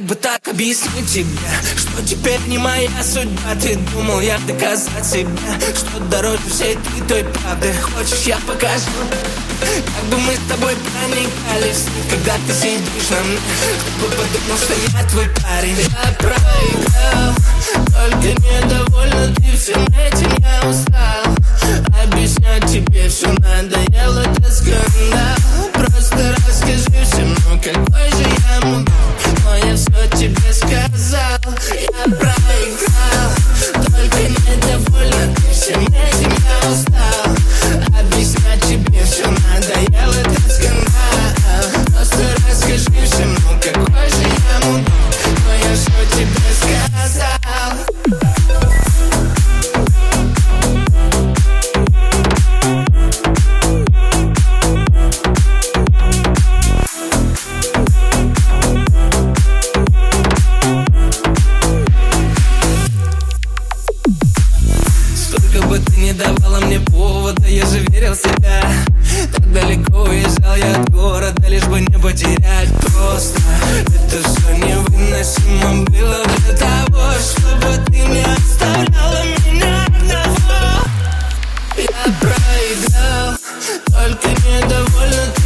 Как бы так объяснить тебе, что теперь не моя судьба. Ты думал, я доказать себе, что дороже всей ты той правды. Хочешь, я покажу, как бы мы с тобой проникались, когда ты сидишь на мне. Кто бы подумал, что я твой парень. Я проиграл, только недовольна ты всем этим. Я устал объяснять тебе, все надоело, это скандал. Просто расскажи всем, ну какой же я мудак. Но я все тебе сказал. Я проиграл, только недовольна ты всем этим. Я устал объяснять тебе, все надоело, это скандал. Просто расскажи всем, ну какой же я мудак. Но я все тебе сказал. Не давала мне повода, я же верил в себя. Так далеко уезжал я от города, лишь бы не потерять. Просто это все невыносимо было для того, чтобы ты не оставляла меня одного. Я проиграл, только недовольна